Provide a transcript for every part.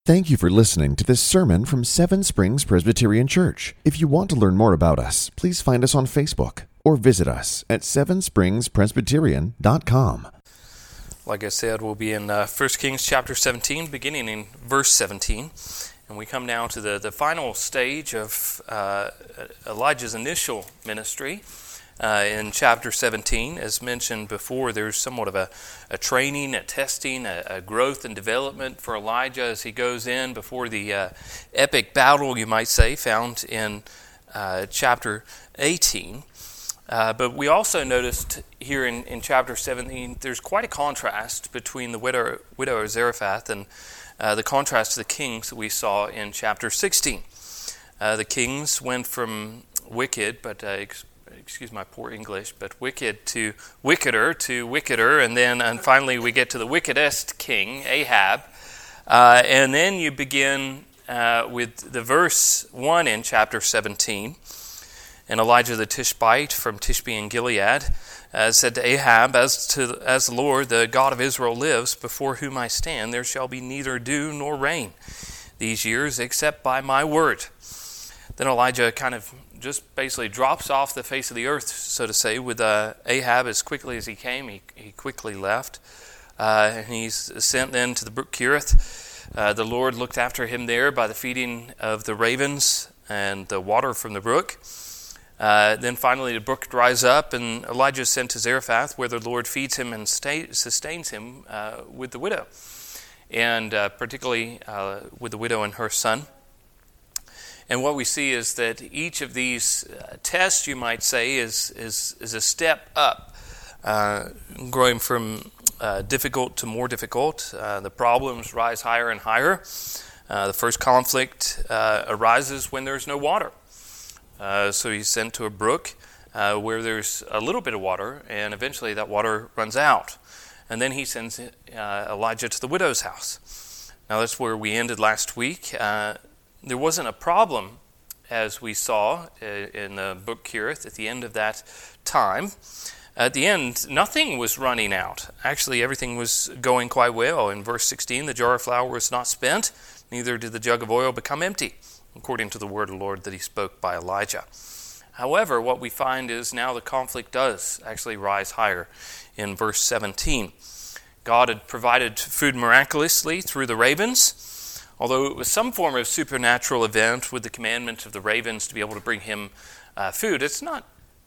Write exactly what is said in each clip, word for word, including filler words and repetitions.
Thank you for listening to this sermon from Seven Springs Presbyterian Church. If you want to learn more about us, please find us on Facebook or visit us at seven springs presbyterian dot com. Like I said, we'll be in uh, First Kings chapter seventeen, beginning in verse seventeen. And we come now to the, the final stage of uh, Elijah's initial ministry. Uh, in chapter seventeen, as mentioned before, there's somewhat of a, a training, a testing, a, a growth and development for Elijah as he goes in before the uh, epic battle, you might say, found in uh, chapter eighteen. Uh, but we also noticed here in, in chapter seventeen, there's quite a contrast between the widow, widow of Zarephath and uh, the contrast to the kings that we saw in chapter sixteen. Uh, the kings went from wicked, but uh, excuse my poor English, but wicked to wickeder to wickeder, and then and finally we get to the wickedest king, Ahab. Uh, and then you begin uh, with the verse one in chapter seventeen. And Elijah the Tishbite from Tishbe in Gilead uh, said to Ahab, as to as the Lord, the God of Israel, lives, before whom I stand, there shall be neither dew nor rain these years, except by my word. Then Elijah kind of just basically drops off the face of the earth, so to say, with uh, Ahab. As quickly as he came, he, he quickly left. Uh, and he's sent then to the brook Kerith. Uh, the Lord looked after him there by the feeding of the ravens and the water from the brook. Uh, then finally the brook dries up, and Elijah is sent to Zarephath, where the Lord feeds him and stay, sustains him uh, with the widow, and uh, particularly uh, with the widow and her son. And what we see is that each of these uh, tests, you might say, is is, is a step up, uh, growing from uh, difficult to more difficult. Uh, the problems rise higher and higher. Uh, the first conflict uh, arises when there's no water. Uh, so he's sent to a brook uh, where there's a little bit of water, and eventually that water runs out. And then he sends uh, Elijah to the widow's house. Now that's where we ended last week. Uh, There wasn't a problem, as we saw in the book Kerith at the end of that time. At the end, nothing was running out. Actually, everything was going quite well. In verse sixteen, the jar of flour was not spent, neither did the jug of oil become empty, according to the word of the Lord that he spoke by Elijah. However, what we find is now the conflict does actually rise higher in verse seventeen. God had provided food miraculously through the ravens, although it was some form of supernatural event with the commandment of the ravens to be able to bring him uh, food. It's not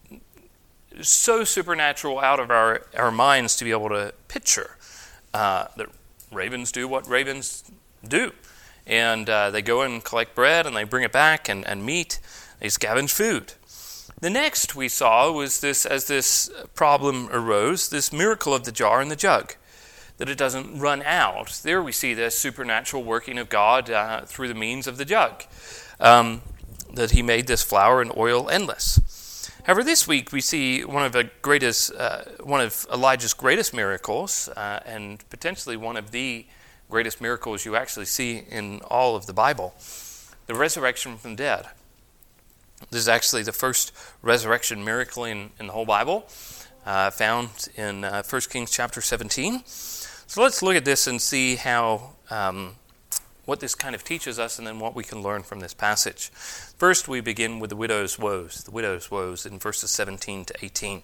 so supernatural out of our, our minds to be able to picture uh, that ravens do what ravens do. And uh, they go and collect bread, and they bring it back, and, and meat. They scavenge food. The next we saw was this, as this problem arose, this miracle of the jar and the jug, that it doesn't run out. There we see the supernatural working of God uh, through the means of the jug, um, that he made this flour and oil endless. However, this week we see one of the greatest, uh, one of Elijah's greatest miracles, uh, and potentially one of the greatest miracles you actually see in all of the Bible, the resurrection from the dead. This is actually the first resurrection miracle in, in the whole Bible, uh, found in uh, First Kings chapter seventeen. So let's look at this and see how um, what this kind of teaches us, and then what we can learn from this passage. First, we begin with the widow's woes. The widow's woes in verses seventeen to eighteen.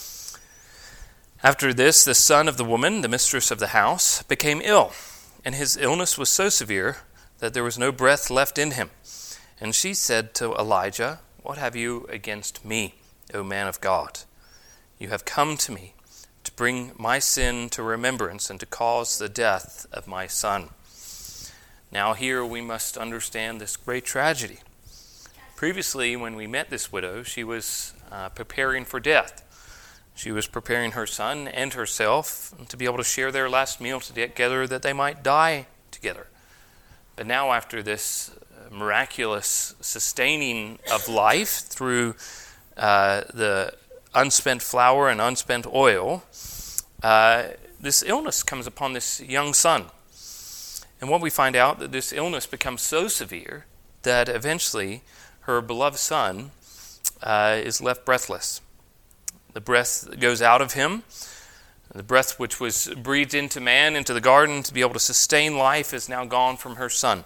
After this, the son of the woman, the mistress of the house, became ill, and his illness was so severe that there was no breath left in him. And she said to Elijah, "What have you against me, O man of God? You have come to me to bring my sin to remembrance and to cause the death of my son." Now here we must understand this great tragedy. Previously, when we met this widow, she was uh, preparing for death. She was preparing her son and herself to be able to share their last meal together, that they might die together. But now, after this miraculous sustaining of life through uh, the unspent flour and unspent oil, uh, this illness comes upon this young son. And what we find out, that this illness becomes so severe that eventually her beloved son uh, is left breathless. The breath goes out of him. The breath which was breathed into man, into the garden, to be able to sustain life is now gone from her son.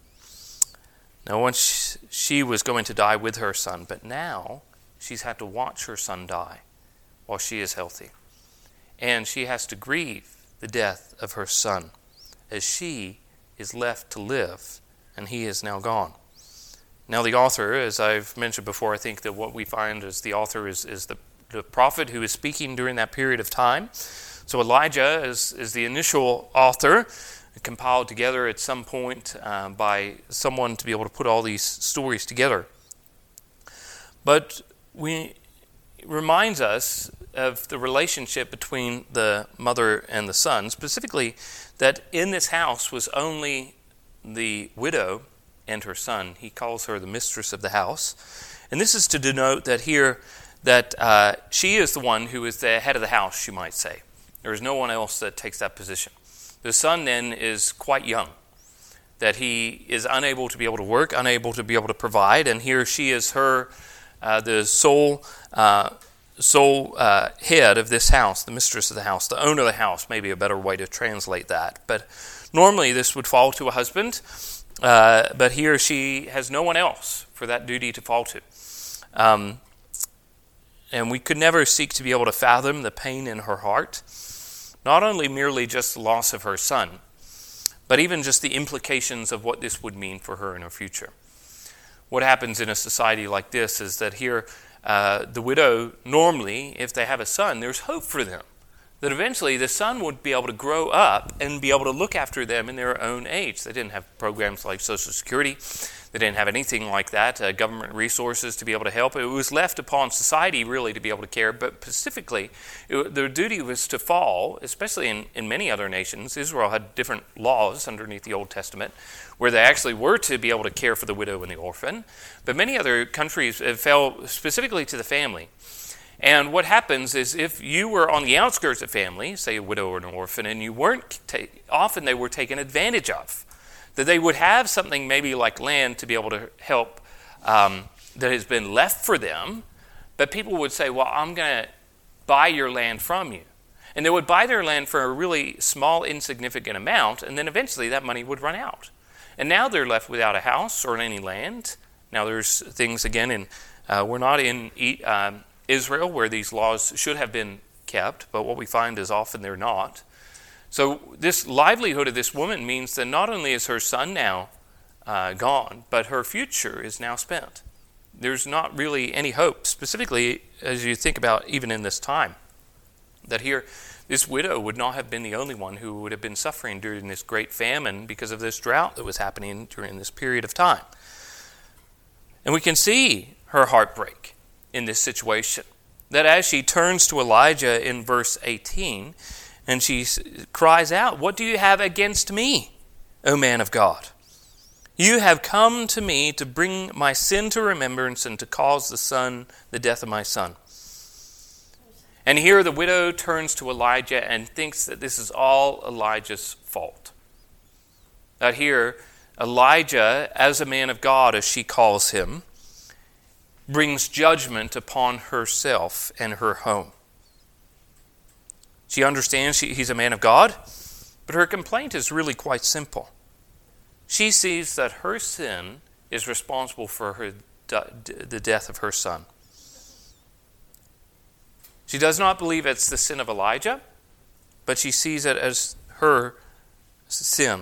Now, once she was going to die with her son, but now she's had to watch her son die while she is healthy. And she has to grieve the death of her son as she is left to live, and he is now gone. Now the author, as I've mentioned before, I think that what we find is the author is, is the, the prophet who is speaking during that period of time. So Elijah is, is the initial author, compiled together at some point uh, by someone to be able to put all these stories together. But we, it reminds us of the relationship between the mother and the son, specifically that in this house was only the widow and her son. He calls her the mistress of the house. And this is to denote that here that uh, she is the one who is the head of the house, you might say. There is no one else that takes that position. The son then is quite young, that he is unable to be able to work, unable to be able to provide, and here she is her, uh, the sole uh, sole uh, head of this house, the mistress of the house, the owner of the house, maybe a better way to translate that. But normally this would fall to a husband, uh, but here she has no one else for that duty to fall to. Um, and we could never seek to be able to fathom the pain in her heart. Not only merely just the loss of her son, but even just the implications of what this would mean for her in her future. What happens in a society like this is that here, uh, the widow, normally, if they have a son, there's hope for them. That eventually the son would be able to grow up and be able to look after them in their own age. They didn't have programs like Social Security. They didn't have anything like that, uh, government resources to be able to help. It was left upon society really to be able to care, but specifically it, their duty was to fall, especially in, in many other nations. Israel had different laws underneath the Old Testament where they actually were to be able to care for the widow and the orphan, but many other countries uh, fell specifically to the family. And what happens is if you were on the outskirts of family, say a widow or an orphan, and you weren't, ta- often they were taken advantage of. That they would have something maybe like land to be able to help um, that has been left for them, but people would say, well, I'm going to buy your land from you. And they would buy their land for a really small, insignificant amount, and then eventually that money would run out. And now they're left without a house or any land. Now there's things, again, in uh, we're not in um, Israel where these laws should have been kept, but what we find is often they're not. So this livelihood of this woman means that not only is her son now uh, gone, but her future is now spent. There's not really any hope, specifically as you think about even in this time, that here this widow would not have been the only one who would have been suffering during this great famine because of this drought that was happening during this period of time. And we can see her heartbreak in this situation, that as she turns to Elijah in verse eighteen, and she cries out, "What do you have against me, O man of God? You have come to me to bring my sin to remembrance and to cause the son, the death of my son." And here the widow turns to Elijah and thinks that this is all Elijah's fault. That here, Elijah, as a man of God, as she calls him, brings judgment upon herself and her home. She understands she, he's a man of God, but her complaint is really quite simple. She sees that her sin is responsible for her, the death of her son. She does not believe it's the sin of Elijah, but she sees it as her sin.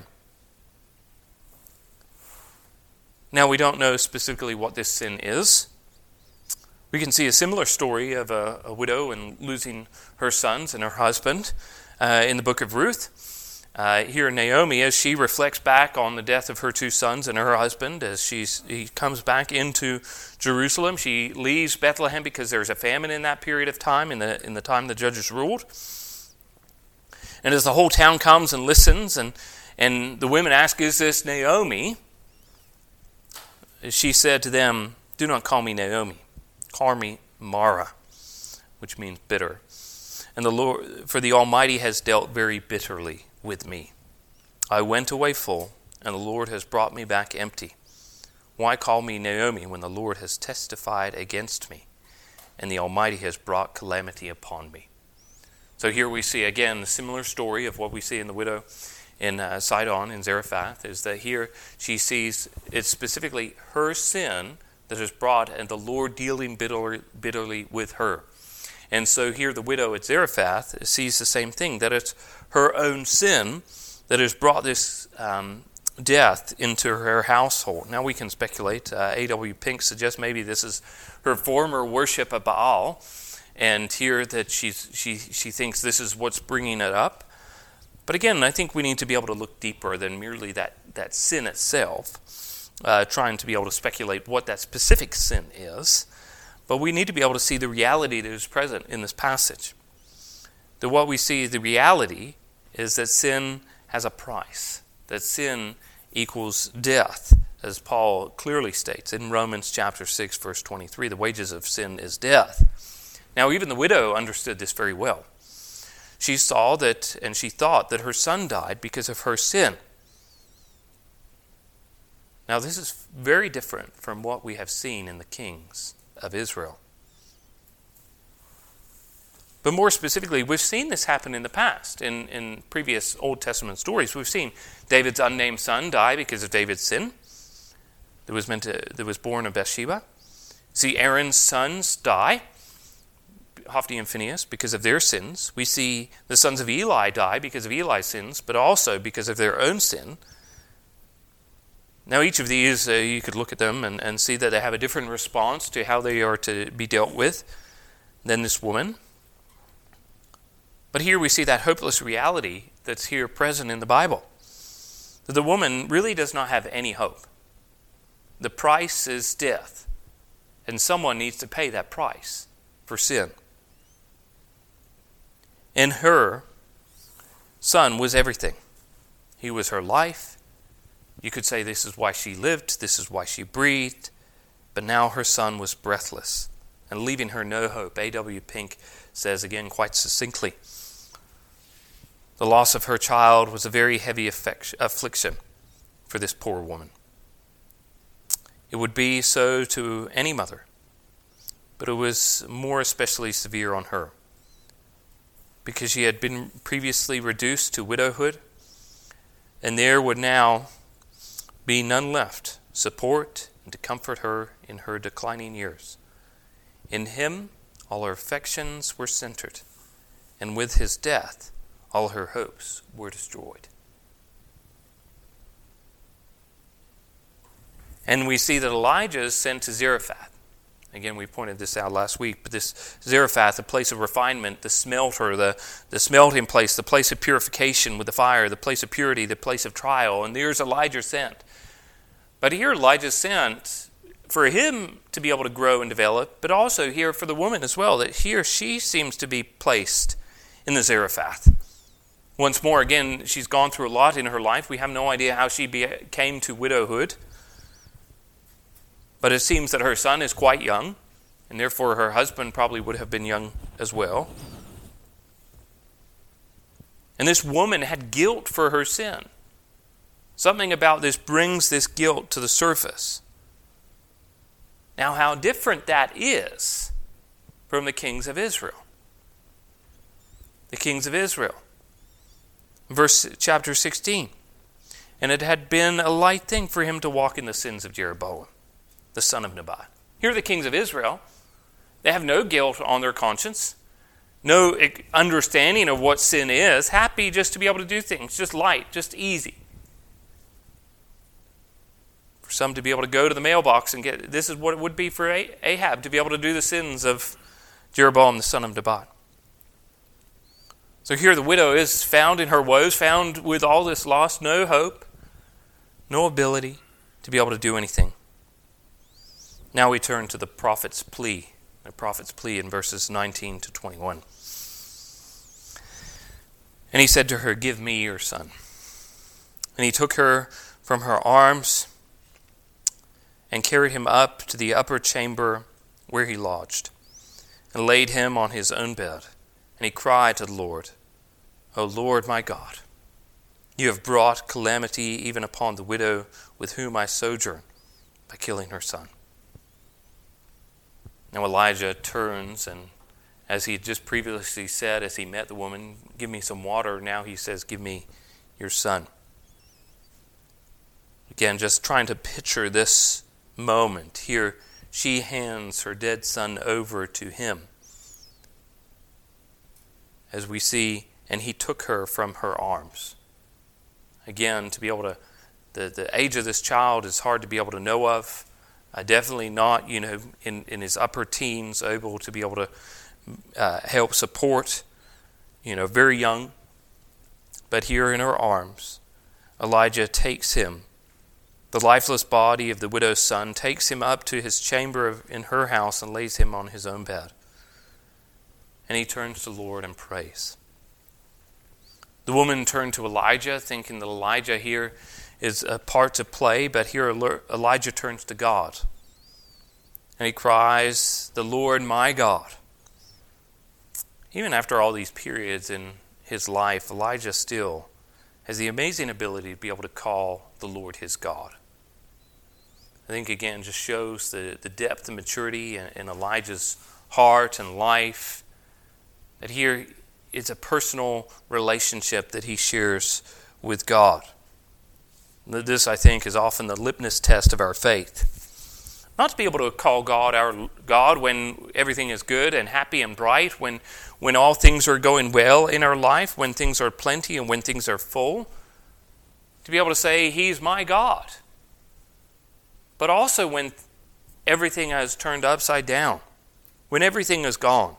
Now, we don't know specifically what this sin is. We can see a similar story of a, a widow and losing her sons and her husband uh, in the book of Ruth. Uh, here Naomi, as she reflects back on the death of her two sons and her husband, as she's, he comes back into Jerusalem, she leaves Bethlehem because there's a famine in that period of time, in the in the time the judges ruled. And as the whole town comes and listens, and, and the women ask, "Is this Naomi?" She said to them, "Do not call me Naomi. Call me Mara," which means bitter. And the Lord, for the Almighty has dealt very bitterly with me. I went away full, and the Lord has brought me back empty. Why call me Naomi when the Lord has testified against me, and the Almighty has brought calamity upon me? So here we see again a similar story of what we see in the widow in uh, Sidon, in Zarephath, is that here she sees it's specifically her sin that is brought and the Lord dealing bitterly, bitterly with her. And so here the widow at Zarephath sees the same thing, that it's her own sin that has brought this um, death into her household. Now we can speculate. Uh, A W Pink suggests maybe this is her former worship of Baal, and here that she's, she she thinks this is what's bringing it up. But again, I think we need to be able to look deeper than merely that, that sin itself, uh, trying to be able to speculate what that specific sin is. But we need to be able to see the reality that is present in this passage. That what we see, the reality, is that sin has a price. That sin equals death, as Paul clearly states in Romans chapter six, verse twenty-three. The wages of sin is death. Now, even the widow understood this very well. She saw that, and she thought that her son died because of her sin. Now, this is very different from what we have seen in the kings of Israel. But more specifically, we've seen this happen in the past. In, in previous Old Testament stories, we've seen David's unnamed son die because of David's sin that was meant to, that was born of Bathsheba. See Aaron's sons die, Hophni and Phinehas, because of their sins. We see the sons of Eli die because of Eli's sins, but also because of their own sin. Now each of these, uh, you could look at them and, and see that they have a different response to how they are to be dealt with than this woman. But here we see that hopeless reality that's here present in the Bible. That the woman really does not have any hope. The price is death, and someone needs to pay that price for sin. In her, son was everything. He was her life. You could say this is why she lived, this is why she breathed. But now her son was breathless and leaving her no hope. A W Pink says again quite succinctly, the loss of her child was a very heavy affliction for this poor woman. It would be so to any mother, but it was more especially severe on her, because she had been previously reduced to widowhood, and there would now be none left to support and to comfort her in her declining years. In him all her affections were centered, and with his death all her hopes were destroyed. And we see that Elijah is sent to Zarephath. Again, we pointed this out last week, but this Zarephath, the place of refinement, the smelter, the, the smelting place, the place of purification with the fire, the place of purity, the place of trial. And there's Elijah sent. But here Elijah sent for him to be able to grow and develop, but also here for the woman as well, that here she seems to be placed in the Zarephath. Once more, again, she's gone through a lot in her life. We have no idea how she be, came to widowhood. But it seems that her son is quite young, and therefore her husband probably would have been young as well. And this woman had guilt for her sin. Something about this brings this guilt to the surface. Now, how different that is from the kings of Israel. The kings of Israel. Verse chapter sixteen. And it had been a light thing for him to walk in the sins of Jeroboam, the son of Nebat. Here are the kings of Israel. They have no guilt on their conscience, no understanding of what sin is, happy just to be able to do things, just light, just easy. For some to be able to go to the mailbox and get, this is what it would be for Ahab, to be able to do the sins of Jeroboam, the son of Nebat. So here the widow is found in her woes, found with all this loss, no hope, no ability to be able to do anything. Now we turn to the prophet's plea, the prophet's plea in verses nineteen to twenty-one. And he said to her, "Give me your son." And he took her from her arms and carried him up to the upper chamber where he lodged, and laid him on his own bed. And he cried to the Lord, "O Lord my God, you have brought calamity even upon the widow with whom I sojourn by killing her son." Now Elijah turns and, As he had just previously said, as he met the woman, give me some water. Now he says, give me your son. Again, just trying to picture this moment. Here, she hands her dead son over to him. As we see, and he took her from her arms. Again, to be able to, the, the age of this child is hard to be able to know of. Uh, definitely not, you know, in, in his upper teens, able to be able to uh, help support, you know, very young. But here in her arms, Elijah takes him, the lifeless body of the widow's son, takes him up to his chamber of, in her house and lays him on his own bed. And he turns to the Lord and prays. The woman turned to Elijah, thinking that Elijah here is a part to play, but here Elijah turns to God. And he cries, the Lord my God. Even after all these periods in his life, Elijah still has the amazing ability to be able to call the Lord his God. I think again just shows the, the depth and maturity in, in Elijah's heart and life. That here it's a personal relationship that he shares with God. This, I think, is often the litmus test of our faith. Not to be able to call God our God when everything is good and happy and bright, when, when all things are going well in our life, when things are plenty and when things are full. To be able to say, He's my God. But also when everything has turned upside down, when everything is gone.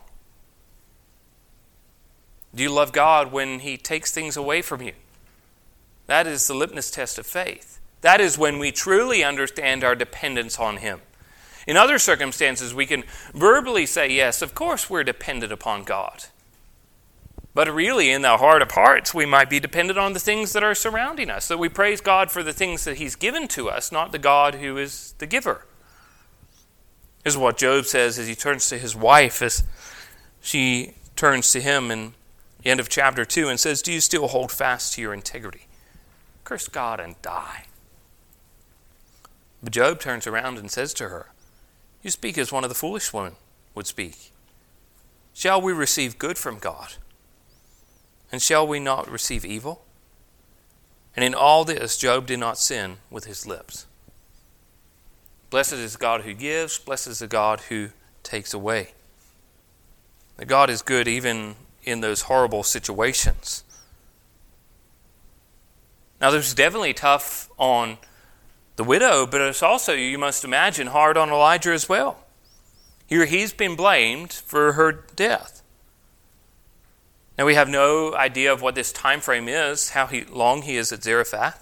Do you love God when He takes things away from you? That is the litmus test of faith. That is when we truly understand our dependence on Him. In other circumstances, we can verbally say, yes, of course we're dependent upon God. But really, in the heart of hearts, we might be dependent on the things that are surrounding us. So we praise God for the things that He's given to us, not the God who is the giver. This is what Job says as he turns to his wife, as she turns to him in the end of chapter two and says, do you still hold fast to your integrity? Curse God and die. But Job turns around and says to her, you speak as one of the foolish women would speak. Shall we receive good from God? And shall we not receive evil? And in all this, Job did not sin with his lips. Blessed is the God who gives. Blessed is the God who takes away. That God is good even in those horrible situations. Now, this is definitely tough on the widow, but it's also, you must imagine, hard on Elijah as well. Here he's been blamed for her death. Now, we have no idea of what this time frame is, how he, long he is at Zarephath.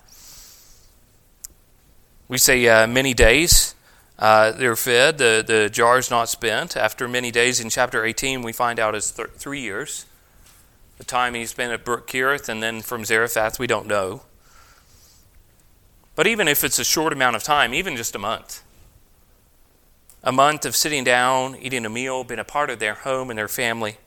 We say uh, many days uh, they're fed, the, the jar's not spent. After many days in chapter eighteen, we find out it's th- three years. The time he spent at Brook Kirith, and then from Zarephath, we don't know. But even if it's a short amount of time, even just a month, a month of sitting down, eating a meal, being a part of their home and their family.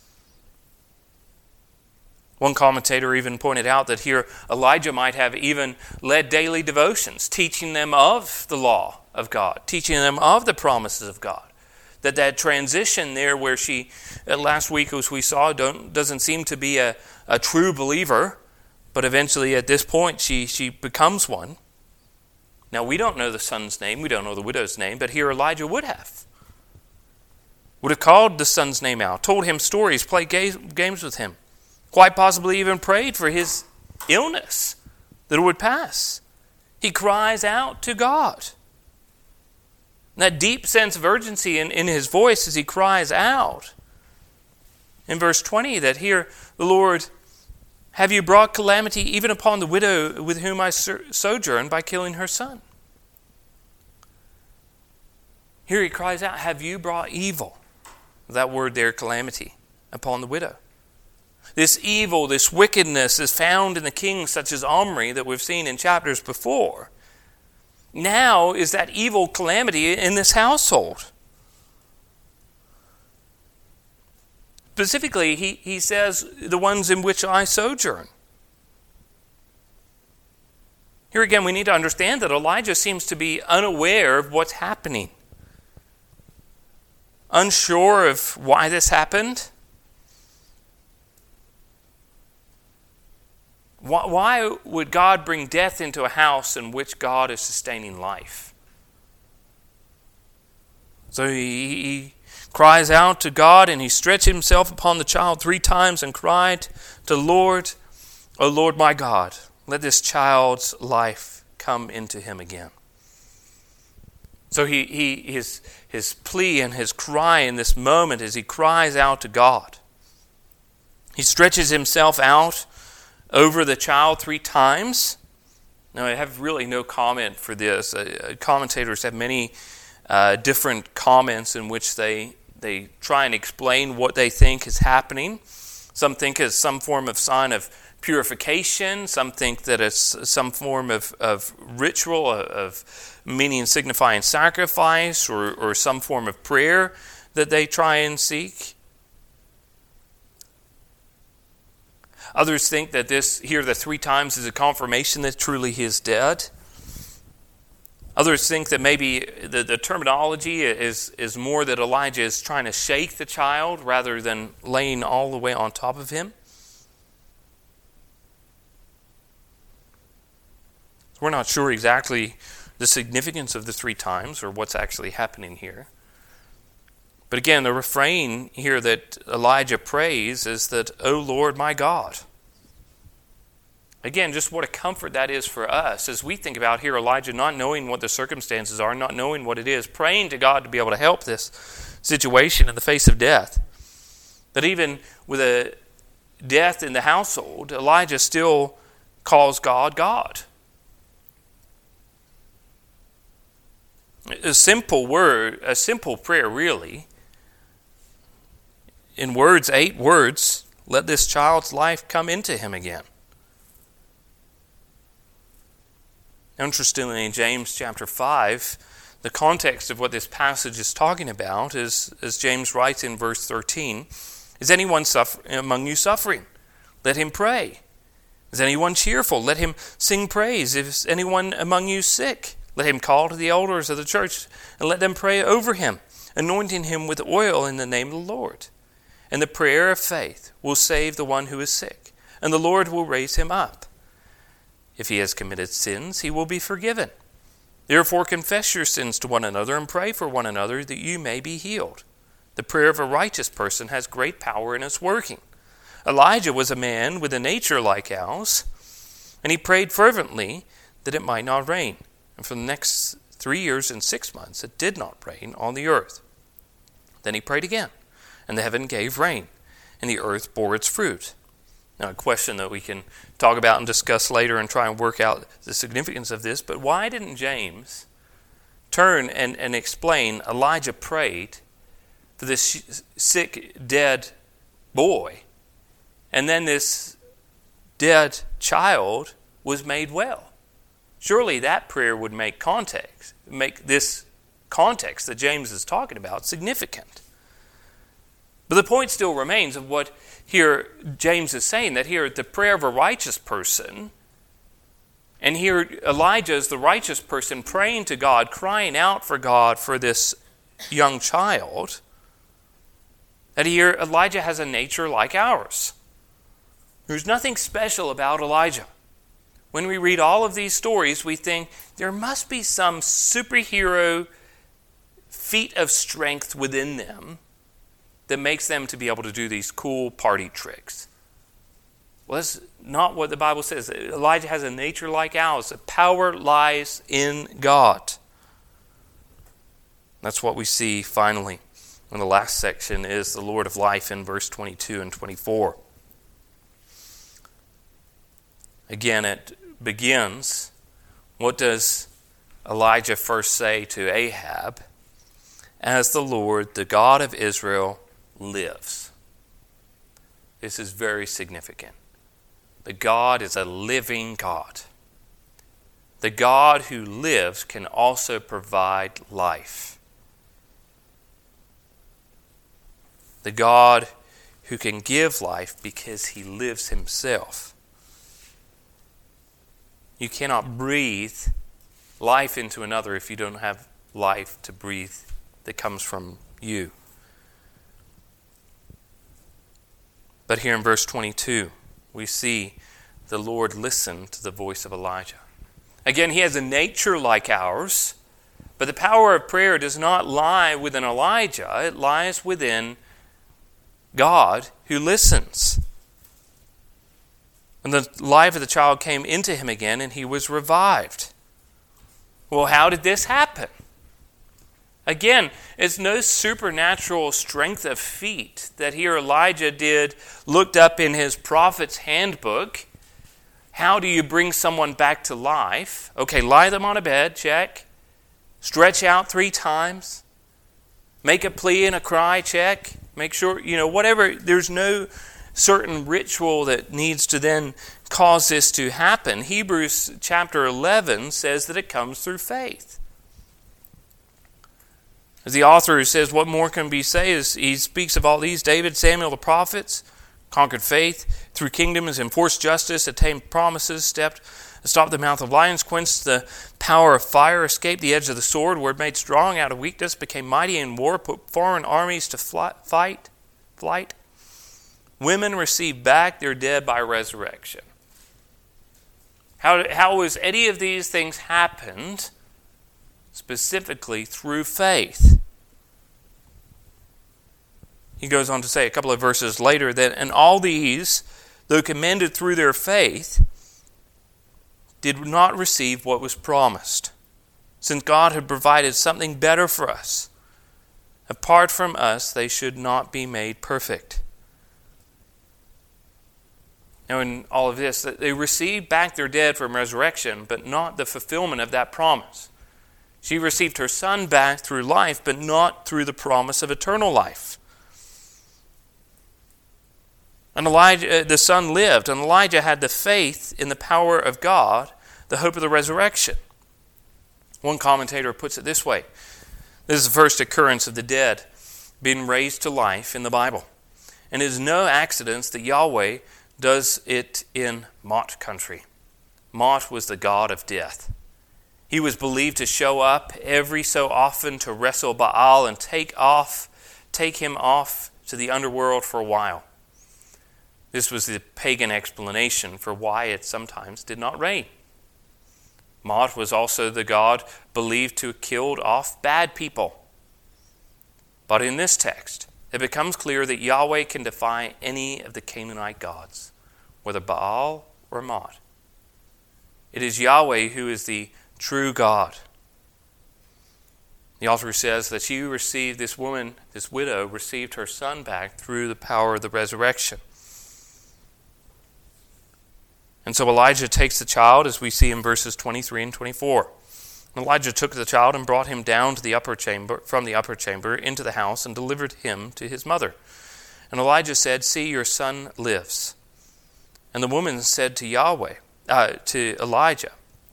One commentator even pointed out that here Elijah might have even led daily devotions, teaching them of the law of God, teaching them of the promises of God. That that transition there where she, last week as we saw, don't, doesn't seem to be a, a true believer, but eventually at this point she, she becomes one. Now we don't know the son's name, we don't know the widow's name, but here Elijah would have. Would have called the son's name out, told him stories, played games with him. Quite possibly even prayed for his illness, that it would pass. He cries out to God. And that deep sense of urgency in, in his voice as he cries out. In verse twenty, that here the Lord, have you brought calamity even upon the widow with whom I sojourn by killing her son? Here he cries out, have you brought evil? That word there, calamity, upon the widow. This evil, this wickedness is found in the kings such as Omri that we've seen in chapters before. Now is that evil calamity in this household. Specifically, he, he says, the ones in which I sojourn. Here again, we need to understand that Elijah seems to be unaware of what's happening. unsure of why this happened. Why, why would God bring death into a house in which God is sustaining life? So he, he cries out to God, and he stretched himself upon the child three times and cried to the Lord, O Lord my God, let this child's life come into him again. So he, he his, his plea and his cry in this moment as he cries out to God. He stretches himself out over the child three times. Now, I have really no comment for this. Uh, commentators have many uh, different comments in which they they try and explain what they think is happening. Some think it's some form of sign of purification. Some think that it's some form of, of ritual, of meaning signifying sacrifice, or, or some form of prayer that they try and seek. Others think that this here the three times is a confirmation that truly he is dead. Others think that maybe the, the terminology is, is more that Elijah is trying to shake the child rather than laying all the way on top of him. We're not sure exactly the significance of the three times or what's actually happening here. But again, the refrain here that Elijah prays is that, O Lord my God. Again, just what a comfort that is for us as we think about here Elijah not knowing what the circumstances are, not knowing what it is, praying to God to be able to help this situation in the face of death. That even with a death in the household, Elijah still calls God, God. A simple word, a simple prayer really. In words, eight words, let this child's life come into him again. Interestingly, in James chapter five, the context of what this passage is talking about is, as James writes in verse thirteen, is anyone suffer, among you suffering? Let him pray. Is anyone cheerful? Let him sing praise. Is anyone among you sick? Let him call to the elders of the church and let them pray over him, anointing him with oil in the name of the Lord. And the prayer of faith will save the one who is sick, and the Lord will raise him up. If he has committed sins, he will be forgiven. Therefore confess your sins to one another and pray for one another that you may be healed. The prayer of a righteous person has great power in its working. Elijah was a man with a nature like ours, and he prayed fervently that it might not rain. And for the next three years and six months it did not rain on the earth. Then he prayed again, and the heaven gave rain, and the earth bore its fruit. Now, a question that we can talk about and discuss later and try and work out the significance of this, but why didn't James turn and, and explain Elijah prayed for this sick, dead boy, and then this dead child was made well? Surely that prayer would make context, make this context that James is talking about significant. But the point still remains of what here James is saying, that here the prayer of a righteous person, and here Elijah is the righteous person praying to God, crying out for God for this young child, that here Elijah has a nature like ours. There's nothing special about Elijah. When we read all of these stories, we think there must be some superhero feat of strength within them that makes them to be able to do these cool party tricks. Well, that's not what the Bible says. Elijah has a nature like ours. The power lies in God. That's what we see finally in the last section is the Lord of life in verse twenty-two and twenty-four. Again, it begins. What does Elijah first say to Ahab? As the Lord, the God of Israel, lives. This is very significant. The God is a living God. The God who lives can also provide life. The God who can give life because he lives himself. You cannot breathe life into another if you don't have life to breathe that comes from you. But here in verse twenty-two, we see the Lord listen to the voice of Elijah. Again, he has a nature like ours, but the power of prayer does not lie within Elijah. It lies within God who listens. And the life of the child came into him again, and he was revived. Well, how did this happen? Again, it's no supernatural strength of feet that here Elijah did, looked up in his prophet's handbook. How do you bring someone back to life? Okay, lie them on a bed, check. Stretch out three times. Make a plea and a cry, check. Make sure, you know, whatever. There's no certain ritual that needs to then cause this to happen. Hebrews chapter eleven says that it comes through faith. As the author says, what more can be said? Is he speaks of all these, David, Samuel, the prophets, conquered faith, through kingdoms, enforced justice, attained promises, stepped, stopped the mouth of lions, quenched the power of fire, escaped the edge of the sword, were made strong out of weakness, became mighty in war, put foreign armies to fight, flight. Women received back their dead by resurrection. How, how was any of these things happened? Specifically through faith. He goes on to say a couple of verses later that, and all these, though commended through their faith, did not receive what was promised, since God had provided something better for us. Apart from us, they should not be made perfect. Now, in all of this, they received back their dead from resurrection, but not the fulfillment of that promise. She received her son back through life, but not through the promise of eternal life. And Elijah, the son lived, and Elijah had the faith in the power of God, the hope of the resurrection. One commentator puts it this way. This is the first occurrence of the dead being raised to life in the Bible. And it is no accident that Yahweh does it in Mot country. Mot was the god of death. He was believed to show up every so often to wrestle Baal and take off, take him off to the underworld for a while. This was the pagan explanation for why it sometimes did not rain. Mot was also the god believed to have killed off bad people. But in this text, it becomes clear that Yahweh can defy any of the Canaanite gods, whether Baal or Mot. It is Yahweh who is the true God. The author says that she received, this woman, this widow, received her son back through the power of the resurrection. And so Elijah takes the child, as we see in verses twenty-three and twenty-four. And Elijah took the child and brought him down to the upper chamber, from the upper chamber into the house, and delivered him to his mother. And Elijah said, "See, your son lives." And the woman said to Yahweh, uh, to Elijah,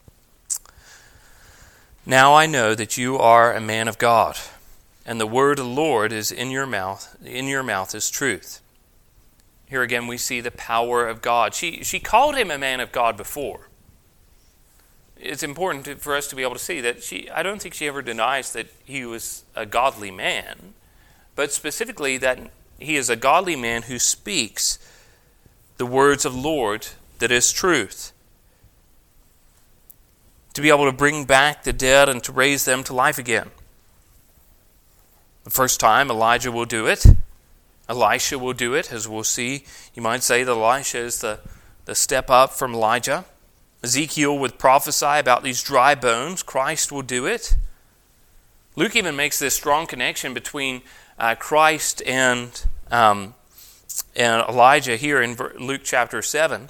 "Now I know that you are a man of God, and the word of the Lord is in your mouth. In your mouth is truth." Here again we see the power of God. She she called him a man of God before. It's important to, for us to be able to see that she. I don't think she ever denies that he was a godly man, but specifically that he is a godly man who speaks the words of the Lord that is truth. To be able to bring back the dead and to raise them to life again. The first time Elijah will do it. Elisha will do it, as we'll see. You might say that Elisha is the, the step up from Elijah. Ezekiel would prophesy about these dry bones. Christ will do it. Luke even makes this strong connection between uh, Christ and, um, and Elijah here in Luke chapter seven.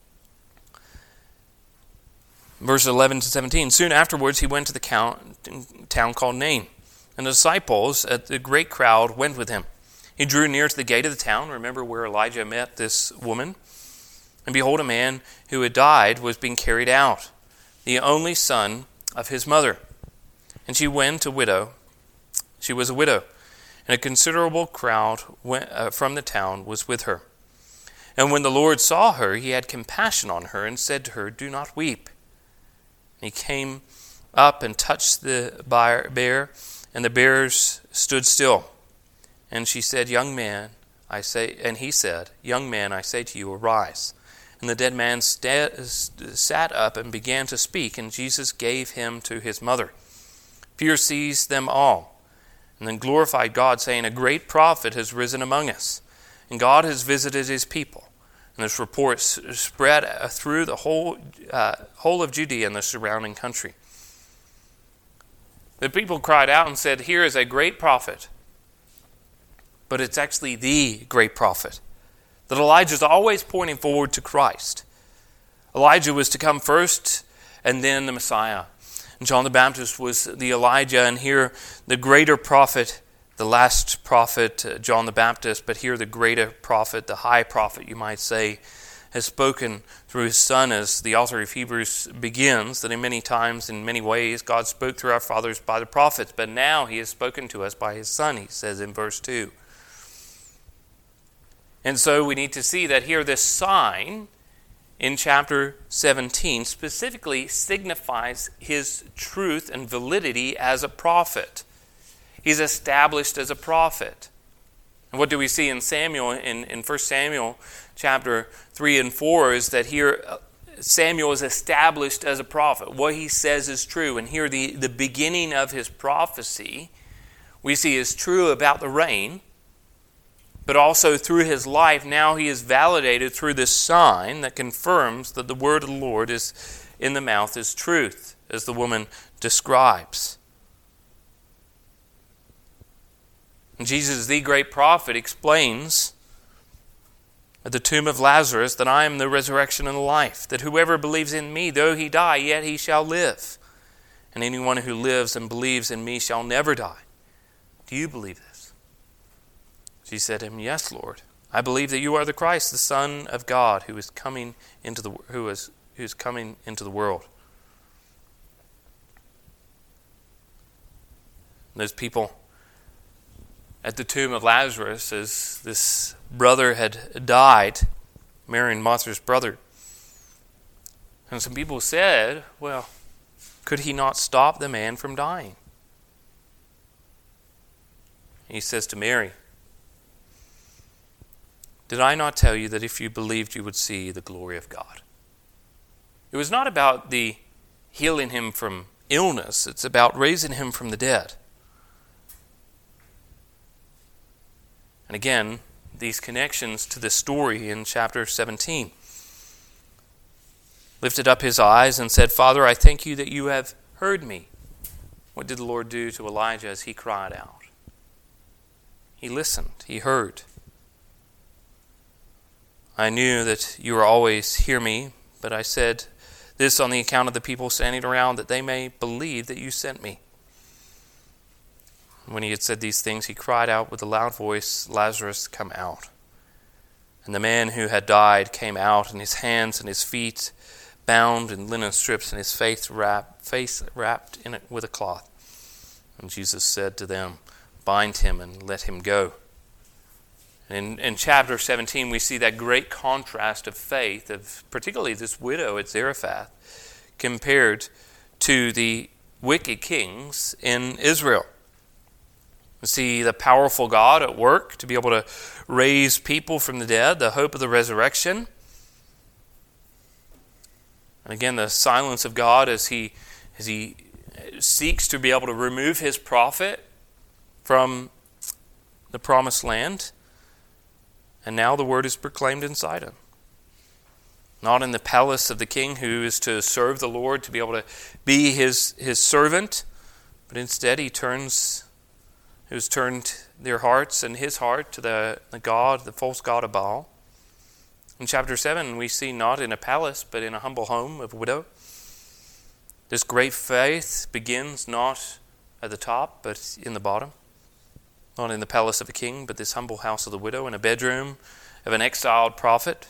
Verses eleven to seventeen. Soon afterwards he went to the town called Nain, and the disciples at the great crowd went with him. He drew near to the gate of the town. Remember where Elijah met this woman? And behold, a man who had died was being carried out, the only son of his mother. And she went a widow. She was a widow, and a considerable crowd went, uh, from the town was with her. And when the Lord saw her, he had compassion on her and said to her, "Do not weep." And he came up and touched the bear, and the bears stood still. And she said, "Young man, I say, and he said, Young man, I say to you, arise. And the dead man sta- sat up and began to speak, and Jesus gave him to his mother. Fear seized them all, and then glorified God, saying, A great prophet has risen among us, and God has visited his people. And this report spread through the whole uh, whole of Judea and the surrounding country. The people cried out and said, Here is a great prophet. But it's actually the great prophet. That Elijah is always pointing forward to Christ. Elijah was to come first, and then the Messiah. And John the Baptist was the Elijah, and here the greater prophet, the last prophet, uh, John the Baptist, but here the greater prophet, the high prophet, you might say, has spoken through his Son, as the author of Hebrews begins, that in many times, in many ways, God spoke through our fathers by the prophets, but now he has spoken to us by his Son, he says in verse two. And so we need to see that here this sign in chapter seventeen specifically signifies his truth and validity as a prophet. He's established as a prophet. And what do we see in Samuel, in, in First Samuel chapter three and four, is that here Samuel is established as a prophet. What he says is true. And here the, the beginning of his prophecy we see is true about the reign, but also through his life now he is validated through this sign that confirms that the word of the Lord is in the mouth is truth, as the woman describes. And Jesus, the great prophet, explains at the tomb of Lazarus that I am the resurrection and the life, that whoever believes in me, though he die, yet he shall live. And anyone who lives and believes in me shall never die. Do you believe this? She said to him, Yes, Lord. I believe that you are the Christ, the Son of God, who is coming into the who is who is coming into the world. And those people at the tomb of Lazarus, as this brother had died, Mary and Martha's brother. And some people said, well, could he not stop the man from dying? He says to Mary, Did I not tell you that if you believed you would see the glory of God? It was not about the healing him from illness, it's about raising him from the dead. And again, these connections to this story in chapter seventeen. Lifted up his eyes and said, Father, I thank you that you have heard me. What did the Lord do to Elijah as he cried out? He listened, he heard. I knew that you will always hear me, but I said this on the account of the people standing around, that they may believe that you sent me. When he had said these things, he cried out with a loud voice, Lazarus, come out. And the man who had died came out, and his hands and his feet bound in linen strips, and his face wrapped, face wrapped in it with a cloth. And Jesus said to them, bind him and let him go. In, in chapter seventeen, we see that great contrast of faith, of particularly this widow at Zarephath, compared to the wicked kings in Israel. We see the powerful God at work to be able to raise people from the dead, the hope of the resurrection. And again, the silence of God as he, as he seeks to be able to remove his prophet from the promised land. And now the word is proclaimed in Sidon. Not in the palace of the king who is to serve the Lord, to be able to be his, his servant, but instead he turns... who's turned their hearts and his heart to the, the God, the false god of Baal. In chapter seven, we see not in a palace, but in a humble home of a widow. This great faith begins not at the top, but in the bottom. Not in the palace of a king, but this humble house of the widow, in a bedroom of an exiled prophet.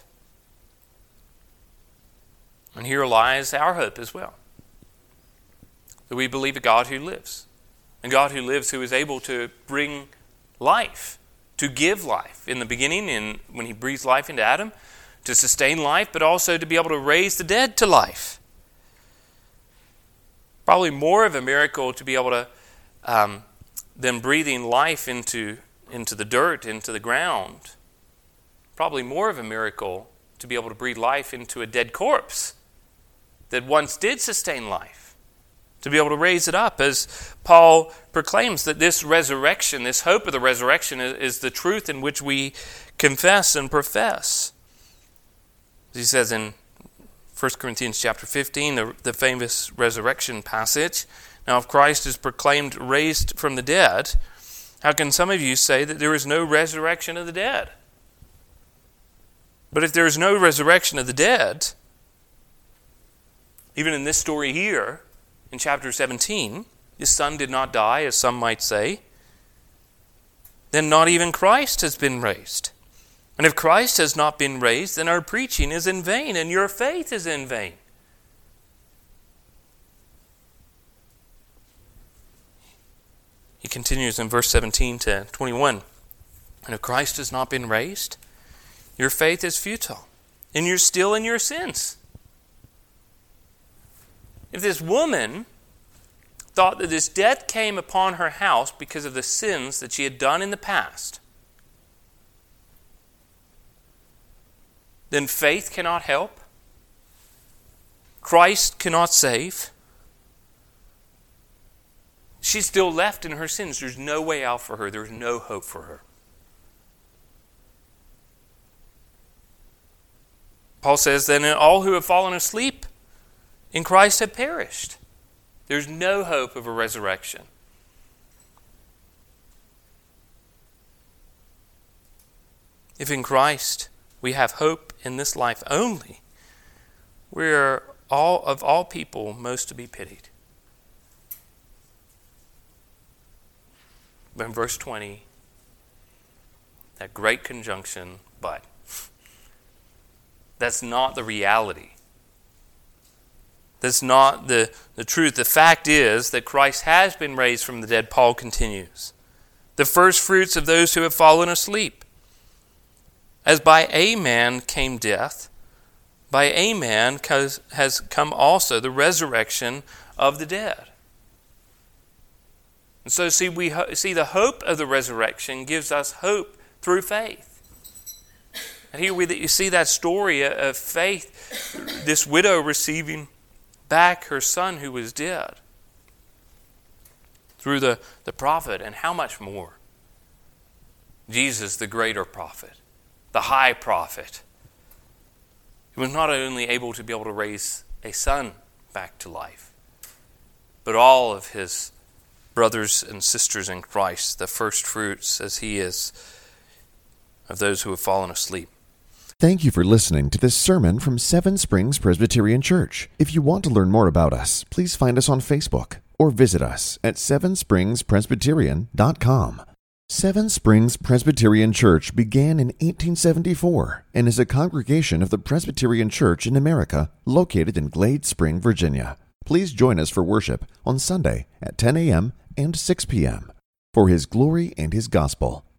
And here lies our hope as well. That we believe a God who lives. A God who lives, who is able to bring life, to give life. In the beginning, in when he breathed life into Adam, to sustain life, but also to be able to raise the dead to life. Probably more of a miracle to be able to, um, than breathing life into, into the dirt, into the ground, probably more of a miracle to be able to breathe life into a dead corpse that once did sustain life, to be able to raise it up, as Paul proclaims that this resurrection, this hope of the resurrection, is, is the truth in which we confess and profess. As he says in First Corinthians chapter fifteen, the, the famous resurrection passage, now if Christ is proclaimed raised from the dead, how can some of you say that there is no resurrection of the dead? But if there is no resurrection of the dead, even in this story here, in chapter seventeen, his son did not die, as some might say, then not even Christ has been raised. And if Christ has not been raised, then our preaching is in vain, and your faith is in vain. He continues in verse seventeen to twenty-one. And if Christ has not been raised, your faith is futile, and you're still in your sins. If this woman thought that this death came upon her house because of the sins that she had done in the past, then faith cannot help. Christ cannot save. She's still left in her sins. There's no way out for her. There's no hope for her. Paul says, then all who have fallen asleep in Christ have perished. There's no hope of a resurrection. If in Christ we have hope in this life only, we're all of all people most to be pitied. But in verse twenty, that great conjunction, but. That's not the reality. That's not the, the truth. The fact is that Christ has been raised from the dead, Paul continues. The first fruits of those who have fallen asleep. As by a man came death, by a man has come also the resurrection of the dead. And so see, we see the hope of the resurrection gives us hope through faith. And here we you see that story of faith, this widow receiving back her son who was dead through the, the prophet, and how much more Jesus, the greater prophet, the high prophet, he was not only able to be able to raise a son back to life, but all of his brothers and sisters in Christ, the first fruits as he is of those who have fallen asleep. Thank you for listening to this sermon from Seven Springs Presbyterian Church. If you want to learn more about us, please find us on Facebook or visit us at seven springs presbyterian dot com. Seven Springs Presbyterian Church began in eighteen seventy-four and is a congregation of the Presbyterian Church in America located in Glade Spring, Virginia. Please join us for worship on Sunday at ten a.m. and six p.m. for His glory and His gospel.